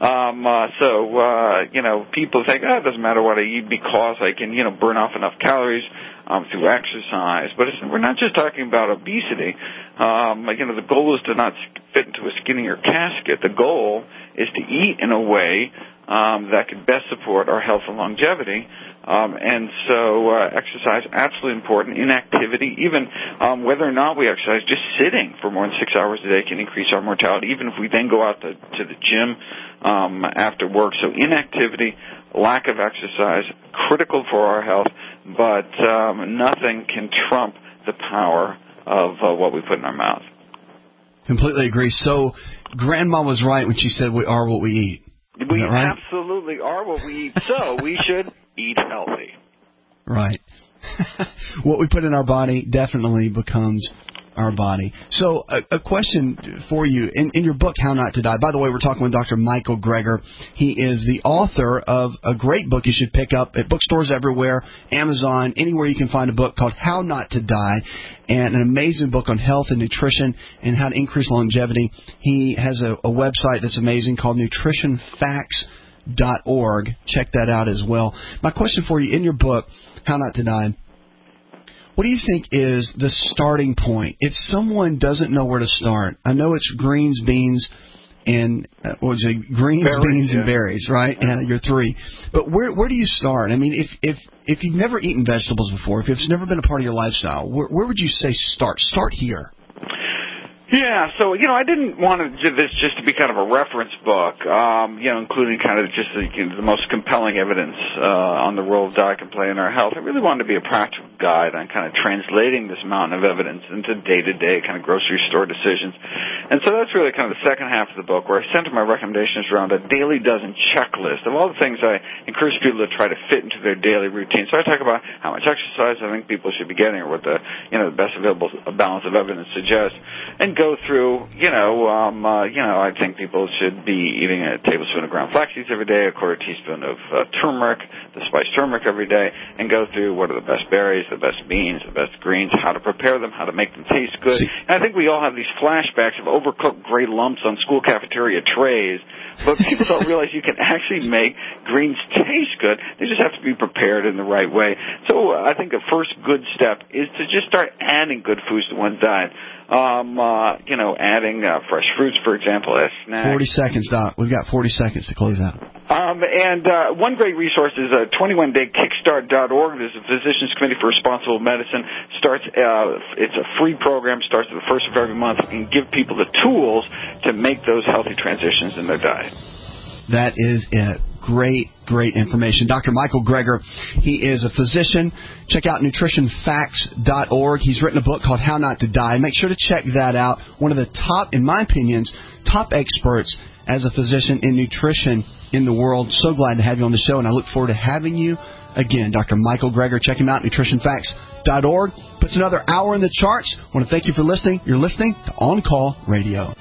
People think, it doesn't matter what I eat because I can burn off enough calories through exercise. But we're not just talking about obesity. The goal is to not fit into a skinnier casket. The goal is to eat in a way that can best support our health and longevity. And so exercise, absolutely important. Inactivity, even whether or not we exercise, just sitting for more than 6 hours a day can increase our mortality, even if we then go out to the gym after work. So inactivity, lack of exercise, critical for our health, but nothing can trump the power of what we put in our mouth.
Completely agree. So Grandma was right when she said we are what we eat.
We
right?
absolutely are what we eat, so we should eat healthy.
Right. What we put in our body definitely becomes our body. So a question for you. In your book, How Not to Die, by the way, we're talking with Dr. Michael Greger. He is the author of a great book you should pick up at bookstores everywhere, Amazon, anywhere you can find a book called How Not to Die, and an amazing book on health and nutrition and how to increase longevity. He has a website that's amazing called nutritionfacts.org. Check that out as well. My question for you, in your book, How Not to Die, what do you think is the starting point? If someone doesn't know where to start, I know it's greens, beans, and berries, beans, and berries, right? Yeah, you're three. But where do you start? I mean, if you've never eaten vegetables before, if it's never been a part of your lifestyle, where would you say start? Start here.
Yeah, so, I didn't want this just to be kind of a reference book, including kind of just the most compelling evidence on the role diet can play in our health. I really wanted to be a practical guide on kind of translating this mountain of evidence into day-to-day kind of grocery store decisions. And so that's really kind of the second half of the book, where I center my recommendations around a daily dozen checklist of all the things I encourage people to try to fit into their daily routine. So I talk about how much exercise I think people should be getting, or what the best available balance of evidence suggests, and go through, I think people should be eating a tablespoon of ground flax seeds every day, a quarter teaspoon of turmeric, the spiced turmeric every day, and go through what are the best berries, the best beans, the best greens, how to prepare them, how to make them taste good. And I think we all have these flashbacks of overcooked gray lumps on school cafeteria trays, but people don't realize you can actually make greens taste good. They just have to be prepared in the right way. So I think the first good step is to just start adding good foods to one's diet. Adding fresh fruits, for example, as snacks.
40 seconds, Doc. We've got 40 seconds to close out.
And one great resource is 21daykickstart.org. There's a Physicians Committee for Responsible Medicine. It's a free program, starts at the first of every month, and give people the tools to make those healthy transitions in their diet.
That is it. Great information. Dr. Michael Greger, he is a physician. Check out nutritionfacts.org. He's written a book called How Not to Die. Make sure to check that out. One of the top, in my opinion, top experts as a physician in nutrition in the world. So glad to have you on the show, and I look forward to having you again. Dr. Michael Greger, check him out, nutritionfacts.org. Puts another hour in the charts. I want to thank you for listening. You're listening to On Call Radio.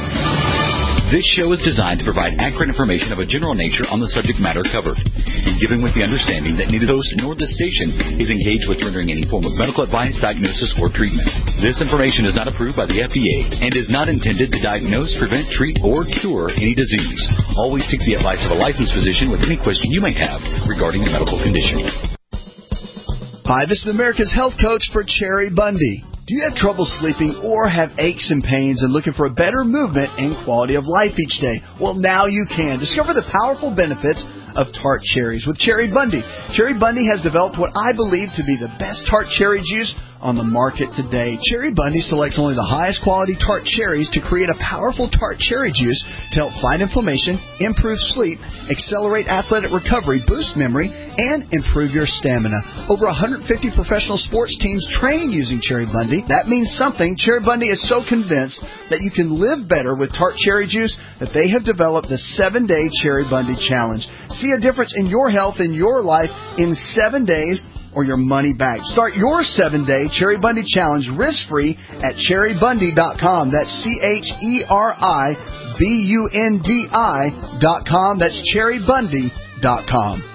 This show is designed to provide accurate information of a general nature on the subject matter covered, and given with the understanding that neither the host nor the station is engaged with rendering any form of medical advice, diagnosis, or treatment. This information is not approved by the FDA and is not intended to diagnose, prevent, treat, or cure any disease. Always seek the advice of a licensed physician with any question you may have regarding a medical condition.
Hi, this is America's Health Coach for Cherry Bundy. Do you have trouble sleeping or have aches and pains and looking for a better movement and quality of life each day? Well, now you can. Discover the powerful benefits of tart cherries with Cherry Bundy. Cherry Bundy has developed what I believe to be the best tart cherry juice on the market today. Cherry Bundy selects only the highest quality tart cherries to create a powerful tart cherry juice to help fight inflammation, improve sleep, accelerate athletic recovery, boost memory, and improve your stamina. Over 150 professional sports teams train using Cherry Bundy. That means something. Cherry Bundy is so convinced that you can live better with tart cherry juice that they have developed the 7-Day Cherry Bundy Challenge. See a difference in your health and your life in 7 days, or your money back. Start your 7-Day Cherry Bundy Challenge risk-free at cherrybundy.com. That's CherryBundi.com. That's cherrybundy.com.